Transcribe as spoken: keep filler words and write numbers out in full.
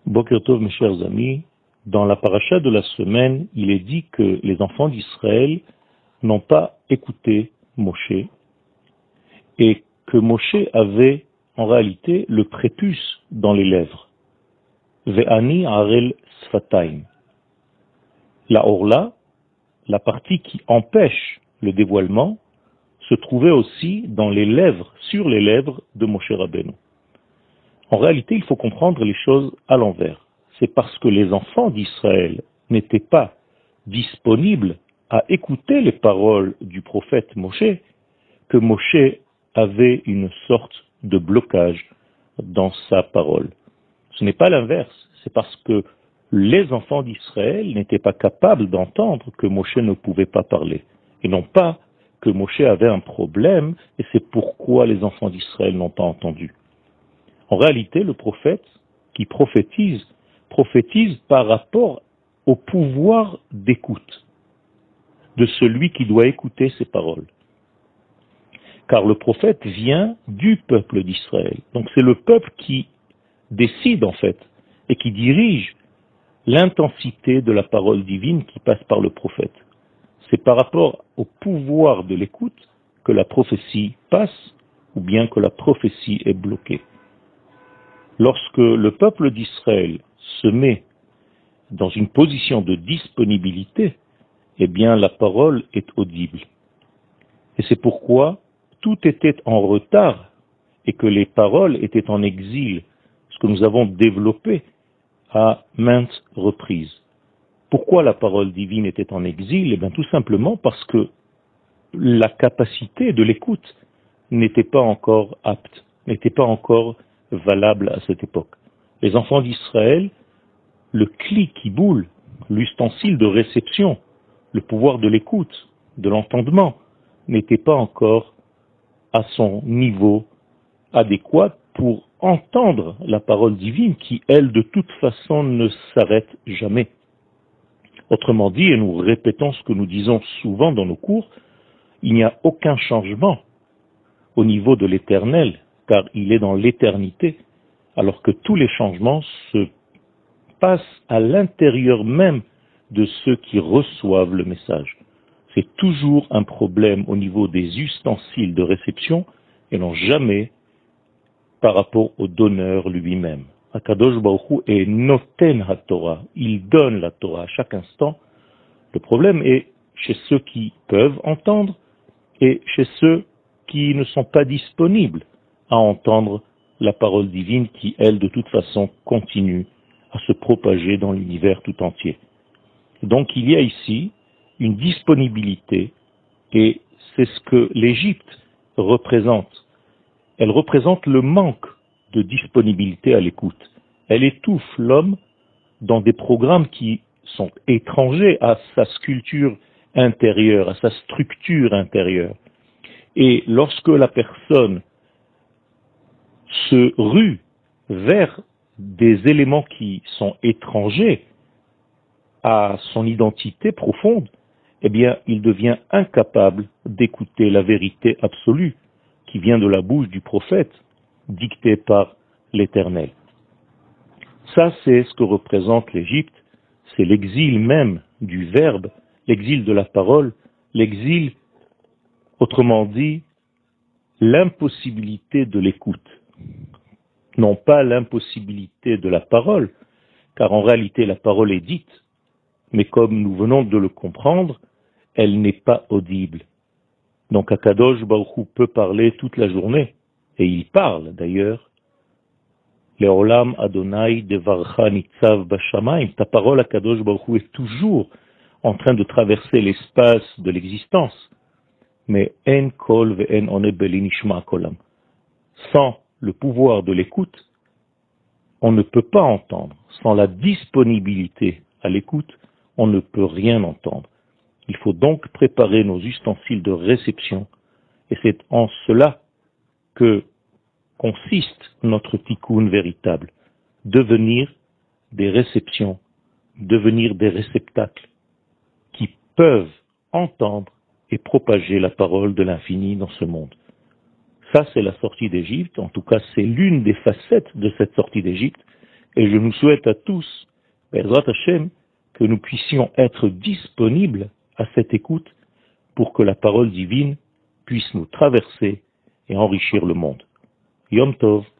Boker Tov, mes chers amis, dans la paracha de la semaine, il est dit que les enfants d'Israël n'ont pas écouté Moshe et que Moshe avait en réalité le prépuce dans les lèvres. Ve'ani arel sfataim. La orla, la partie qui empêche le dévoilement, se trouvait aussi dans les lèvres, sur les lèvres de Moshe Rabbeinu. En réalité, il faut comprendre les choses à l'envers. C'est parce que les enfants d'Israël n'étaient pas disponibles à écouter les paroles du prophète Moshe que Moshe avait une sorte de blocage dans sa parole. Ce n'est pas l'inverse, c'est parce que les enfants d'Israël n'étaient pas capables d'entendre que Moshe ne pouvait pas parler, et non pas que Moshe avait un problème, et c'est pourquoi les enfants d'Israël n'ont pas entendu. En réalité, le prophète qui prophétise, prophétise par rapport au pouvoir d'écoute de celui qui doit écouter ses paroles. Car le prophète vient du peuple d'Israël. Donc c'est le peuple qui décide en fait et qui dirige l'intensité de la parole divine qui passe par le prophète. C'est par rapport au pouvoir de l'écoute que la prophétie passe ou bien que la prophétie est bloquée. Lorsque le peuple d'Israël se met dans une position de disponibilité, eh bien la parole est audible. Et c'est pourquoi tout était en retard et que les paroles étaient en exil, ce que nous avons développé à maintes reprises. Pourquoi la parole divine était en exil? Eh bien tout simplement parce que la capacité de l'écoute n'était pas encore apte, n'était pas encore valable à cette époque. Les enfants d'Israël, le cli qui boule, l'ustensile de réception, le pouvoir de l'écoute, de l'entendement, n'était pas encore à son niveau adéquat pour entendre la parole divine qui, elle, de toute façon, ne s'arrête jamais. Autrement dit, et nous répétons ce que nous disons souvent dans nos cours, il n'y a aucun changement au niveau de l'éternel, car il est dans l'éternité, alors que tous les changements se passent à l'intérieur même de ceux qui reçoivent le message. C'est toujours un problème au niveau des ustensiles de réception et non jamais par rapport au donneur lui-même. Akadosh Baruch Hu est noten ha-Torah, il donne la Torah à chaque instant. Le problème est chez ceux qui peuvent entendre et chez ceux qui ne sont pas disponibles à entendre la parole divine qui, elle, de toute façon, continue à se propager dans l'univers tout entier. Donc il y a ici une disponibilité et c'est ce que l'Égypte représente. Elle représente le manque de disponibilité à l'écoute. Elle étouffe l'homme dans des programmes qui sont étrangers à sa sculpture intérieure, à sa structure intérieure. Et lorsque la personne se rue vers des éléments qui sont étrangers à son identité profonde, eh bien, il devient incapable d'écouter la vérité absolue qui vient de la bouche du prophète, dictée par l'Éternel. Ça, c'est ce que représente l'Égypte, c'est l'exil même du verbe, l'exil de la parole, l'exil, autrement dit, l'impossibilité de l'écoute. Non pas l'impossibilité de la parole, car en réalité la parole est dite, mais comme nous venons de le comprendre, elle n'est pas audible. Donc Akadosh Baruch Hu peut parler toute la journée, et il parle d'ailleurs. Leolam Adonai devarcha nitzav bashamayim. Ta parole Akadosh Baruch Hu est toujours en train de traverser l'espace de l'existence. Mais en kol ve'en one beli nishma kolam. Sans le pouvoir de l'écoute, on ne peut pas entendre. Sans la disponibilité à l'écoute, on ne peut rien entendre. Il faut donc préparer nos ustensiles de réception, et c'est en cela que consiste notre tikkun véritable, devenir des réceptions, devenir des réceptacles qui peuvent entendre et propager la parole de l'infini dans ce monde. Ça, c'est la sortie d'Égypte, en tout cas c'est l'une des facettes de cette sortie d'Égypte, Et je nous souhaite à tous, Be'ezrat Hashem, que nous puissions être disponibles à cette écoute pour que la parole divine puisse nous traverser et enrichir le monde. Yom Tov.